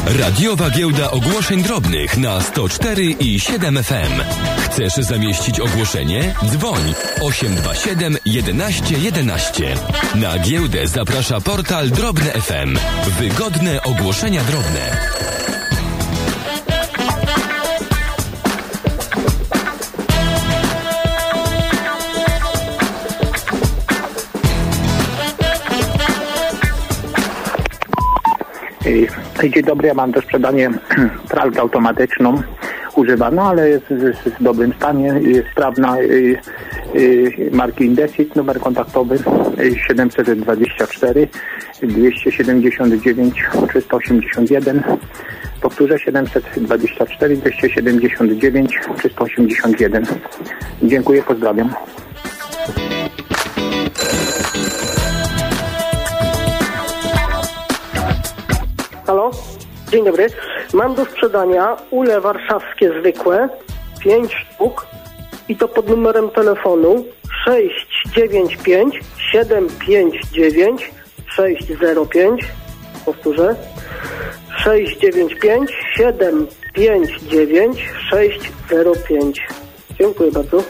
Radiowa giełda ogłoszeń drobnych na 104 i 7 FM. Chcesz zamieścić ogłoszenie? Dzwoń 827 11 11. Na giełdę zaprasza portal Drobne FM. Wygodne ogłoszenia drobne. Dzień dobry, ja mam do sprzedania pralkę automatyczną, używaną, ale jest w dobrym stanie, jest sprawna, marki Indesit, numer kontaktowy 724 279 381. Powtórzę, 724 279 381. Dziękuję, pozdrawiam. Halo? Dzień dobry. Mam do sprzedania ule warszawskie zwykłe, 5 sztuk i to pod numerem telefonu 695 759 605. Powtórzę. 695 759 605. Dziękuję bardzo.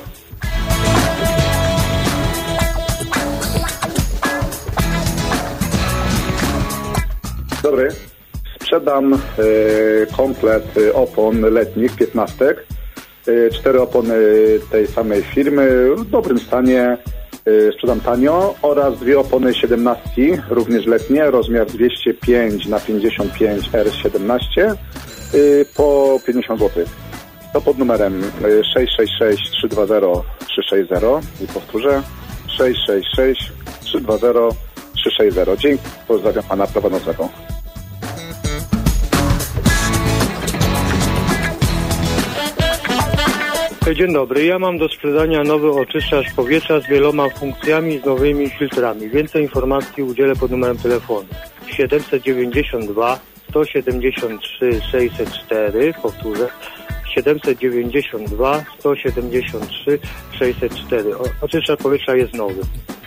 Dobry. Sprzedam komplet opon letnich, 15. 4 opony tej samej firmy w dobrym stanie, sprzedam tanio, oraz 2 opony 17, również letnie, rozmiar 205x55 R17 po 50 zł. To pod numerem 666 320 360 i powtórzę 666 320 360. Dzięki, pozdrawiam pana prowadzącego. Dzień dobry, ja mam do sprzedania nowy oczyszczacz powietrza z wieloma funkcjami, z nowymi filtrami. Więcej informacji udzielę pod numerem telefonu 792 173 604, powtórzę 792 173 604. Oczyszczacz powietrza jest nowy.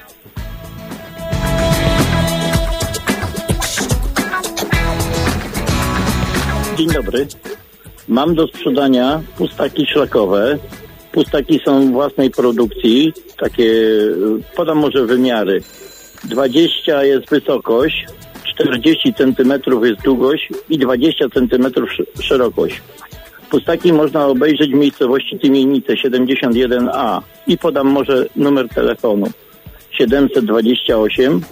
Dzień dobry. Mam do sprzedania pustaki szlakowe. Pustaki są własnej produkcji. Takie, podam może wymiary. 20 jest wysokość, 40 cm jest długość i 20 cm szerokość. Pustaki można obejrzeć w miejscowości Tymienice 71A i podam może numer telefonu 728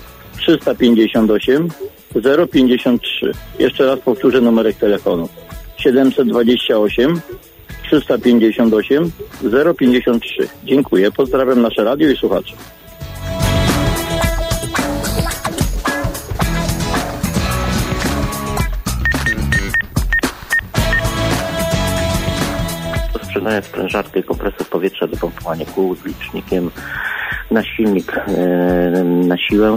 358 053. Jeszcze raz powtórzę numerek telefonu 728 358 053. Dziękuję, pozdrawiam nasze radio i słuchaczy. Sprzedaję sprężarkę i kompresor powietrza do pompowania kół z licznikiem na silnik na siłę.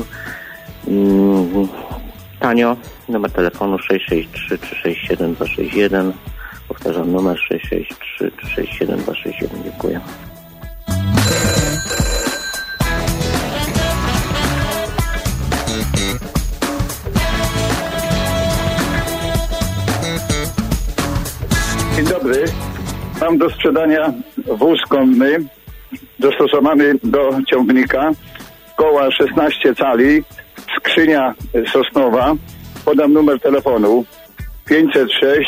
Tanio, numer telefonu 663 367 261. Powtarzam, numer 663 367 261. Dziękuję. Dzień dobry. Mam do sprzedania wóz konny dostosowany do ciągnika, koła 16 cali, skrzynia sosnowa. Podam numer telefonu 506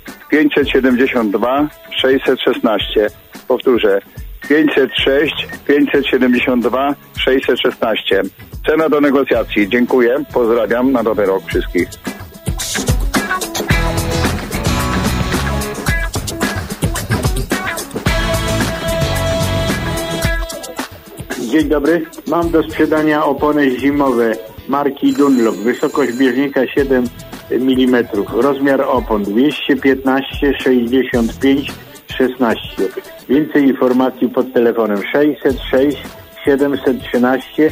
572 616. Powtórzę 506 572 616. Cena do negocjacji. Dziękuję. Pozdrawiam. Na dobry rok wszystkich. Dzień dobry. Mam do sprzedania opony zimowe marki Dunlop. Wysokość bieżnika 7 mm. Rozmiar opon 215 65 16. Więcej informacji pod telefonem 606 713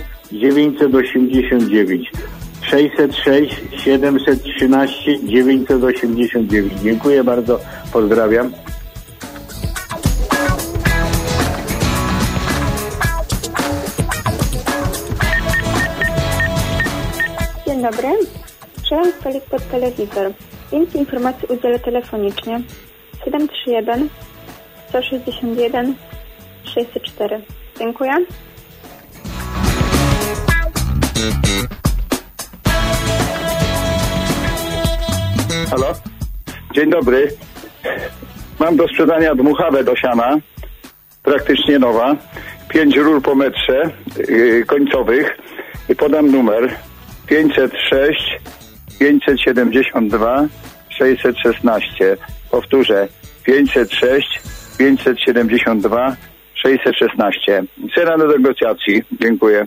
989. 606 713 989. Dziękuję bardzo. Pozdrawiam. Dzień dobry. Sprzedam stolik pod telewizor. Więcej informacji udzielę telefonicznie. 731 161 604. Dziękuję. Halo? Dzień dobry. Mam do sprzedania dmuchawę do siana, praktycznie nowa, 5 rur po metrze końcowych i podam numer 506 572 616. Powtórzę, 506 572 616. Cena do negocjacji. Dziękuję.